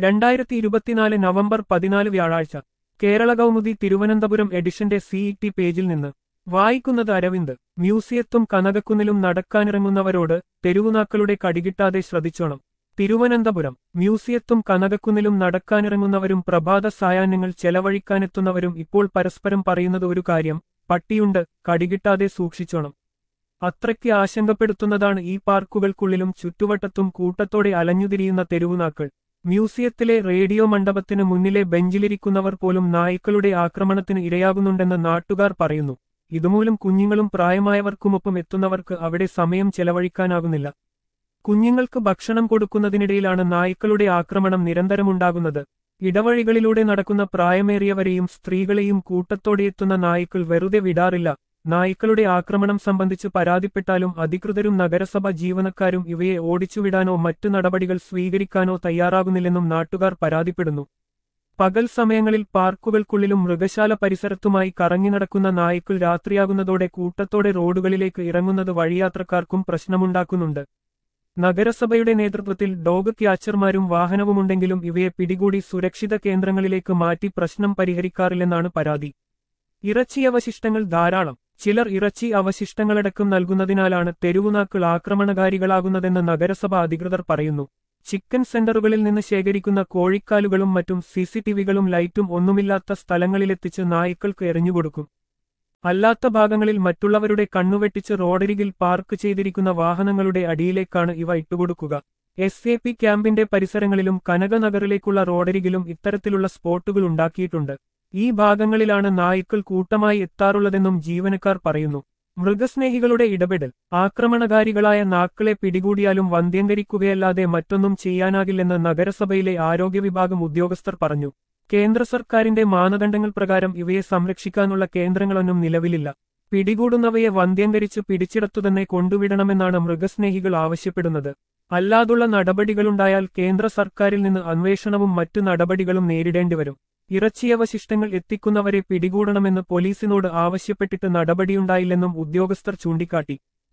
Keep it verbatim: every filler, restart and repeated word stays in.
രണ്ടായിരത്തി ഇരുപത്തിനാല് നവംബർ പതിനാല് വ്യാഴാഴ്ച കേരള കൗമുദി തിരുവനന്തപുരം എഡിഷന്റെ സിഇടി പേജിൽ നിന്ന് വായിക്കുന്നത് അരവിന്ദ്. മ്യൂസിയത്തും കനകക്കുന്നിലും നടക്കാനിറങ്ങുന്നവരോട് തെരുവുനാക്കളുടെ കടികിട്ടാതെ ശ്രദ്ധിച്ചോണം. തിരുവനന്തപുരം മ്യൂസിയത്തും കനകക്കുന്നിലും നടക്കാനിറങ്ങുന്നവരും പ്രഭാത സായാഹ്നങ്ങൾ ചെലവഴിക്കാനെത്തുന്നവരും ഇപ്പോൾ പരസ്പരം പറയുന്നത് ഒരു കാര്യം: പട്ടിയുണ്ട്, കടികിട്ടാതെ സൂക്ഷിച്ചോണം. അത്രയ്ക്ക് ആശങ്കപ്പെടുത്തുന്നതാണ് ഈ പാർക്കുകൾക്കുള്ളിലും ചുറ്റുവട്ടത്തും കൂട്ടത്തോടെ അലഞ്ഞുതിരിയുന്ന തെരുവുനാക്കൾ. മ്യൂസിയത്തിലെ റേഡിയോ മണ്ഡപത്തിന് മുന്നിലെ ബെഞ്ചിലിരിക്കുന്നവർ പോലും നായ്ക്കളുടെ ആക്രമണത്തിന് ഇരയാകുന്നുണ്ടെന്ന് നാട്ടുകാർ പറയുന്നു. ഇതുമൂലം കുഞ്ഞുങ്ങളും പ്രായമായവർക്കുമൊപ്പം എത്തുന്നവർക്ക് അവിടെ സമയം ചെലവഴിക്കാനാകുന്നില്ല. കുഞ്ഞുങ്ങൾക്ക് ഭക്ഷണം കൊടുക്കുന്നതിനിടയിലാണ് നായ്ക്കളുടെ ആക്രമണം നിരന്തരമുണ്ടാകുന്നത്. ഇടവഴികളിലൂടെ നടക്കുന്ന പ്രായമേറിയവരെയും സ്ത്രീകളെയും കൂട്ടത്തോടെ എത്തുന്ന നായ്ക്കൾ വെറുതെ വിടാറില്ല. നായ്ക്കളുടെ ആക്രമണം സംബന്ധിച്ച് പരാതിപ്പെട്ടാലും അധികൃതരും നഗരസഭ ജീവനക്കാരും ഇവയെ ഓടിച്ചുവിടാനോ മറ്റു നടപടികൾ സ്വീകരിക്കാനോ തയ്യാറാകുന്നില്ലെന്നും നാട്ടുകാർ പരാതിപ്പെടുന്നു. പകൽ സമയങ്ങളിൽ പാർക്കുകൾക്കുള്ളിലും മൃഗശാല പരിസരത്തുമായി കറങ്ങി നടക്കുന്ന നായ്ക്കൾ രാത്രിയാകുന്നതോടെ കൂട്ടത്തോടെ റോഡുകളിലേക്ക് ഇറങ്ങുന്നത് വഴിയാത്രക്കാർക്കും പ്രശ്നമുണ്ടാക്കുന്നുണ്ട്. നഗരസഭയുടെ നേതൃത്വത്തിൽ ഡോഗ് ക്യാച്ചർമാരും വാഹനവുമുണ്ടെങ്കിലും ഇവയെ പിടികൂടി സുരക്ഷിത കേന്ദ്രങ്ങളിലേക്ക് മാറ്റി പ്രശ്നം പരിഹരിക്കാറില്ലെന്നാണ് പരാതി. ഇറച്ചി അവശിഷ്ടങ്ങൾ ധാരാളം. ചിലർ ഇറച്ചി അവശിഷ്ടങ്ങളടക്കം നൽകുന്നതിനാലാണ് തെരുവുനാക്കൾ ആക്രമണകാരികളാകുന്നതെന്ന് നഗരസഭ അധികൃതർ പറയുന്നു. ചിക്കൻ സെന്ററുകളിൽ നിന്ന് ശേഖരിക്കുന്ന കോഴിക്കാലുകളും മറ്റും സിസിടിവികളും ലൈറ്റും ഒന്നുമില്ലാത്ത സ്ഥലങ്ങളിലെത്തിച്ച് നായ്ക്കൾക്ക് എറിഞ്ഞുകൊടുക്കും. അല്ലാത്ത ഭാഗങ്ങളിൽ മറ്റുള്ളവരുടെ കണ്ണുവെട്ടിച്ച് റോഡരികിൽ പാർക്ക് ചെയ്തിരിക്കുന്ന വാഹനങ്ങളുടെ അടിയിലേക്കാണ് ഇവ ഇട്ടുകൊടുക്കുക. എസ് എ പി ക്യാമ്പിന്റെ പരിസരങ്ങളിലും കനകനഗറിലേക്കുള്ള റോഡരികിലും ഇത്തരത്തിലുള്ള സ്പോട്ടുകൾ ഉണ്ടാക്കിയിട്ടുണ്ട്. ഈ ഭാഗങ്ങളിലാണ് നായ്ക്കൾ കൂട്ടമായി എത്താറുള്ളതെന്നും ജീവനക്കാർ പറയുന്നു. മൃഗസ്നേഹികളുടെ ഇടപെടൽ. ആക്രമണകാരികളായ നാക്കളെ പിടികൂടിയാലും വന്ധ്യംകരിക്കുകയല്ലാതെ മറ്റൊന്നും ചെയ്യാനാകില്ലെന്ന് നഗരസഭയിലെ ആരോഗ്യവിഭാഗം ഉദ്യോഗസ്ഥർ പറഞ്ഞു. കേന്ദ്ര സർക്കാരിന്റെ മാനദണ്ഡങ്ങൾ പ്രകാരം ഇവയെ സംരക്ഷിക്കാനുള്ള കേന്ദ്രങ്ങളൊന്നും നിലവിലില്ല. പിടികൂടുന്നവയെ വന്ധ്യംകരിച്ച് പിടിച്ചിടത്തുതന്നെ കൊണ്ടുവിടണമെന്നാണ് മൃഗസ്നേഹികൾ ആവശ്യപ്പെടുന്നത്. അല്ലാതുള്ള നടപടികളുണ്ടായാൽ കേന്ദ്ര സർക്കാരിൽ നിന്ന് അന്വേഷണവും മറ്റു നടപടികളും നേരിടേണ്ടിവരും. ഇറച്ചിയവശിഷ്ടങ്ങൾ എത്തിക്കുന്നവരെ പിടികൂടണമെന്ന് പോലീസിനോട് ആവശ്യപ്പെട്ടിട്ട് നടപടിയുണ്ടായില്ലെന്നും ഉദ്യോഗസ്ഥർ ചൂണ്ടിക്കാട്ടി.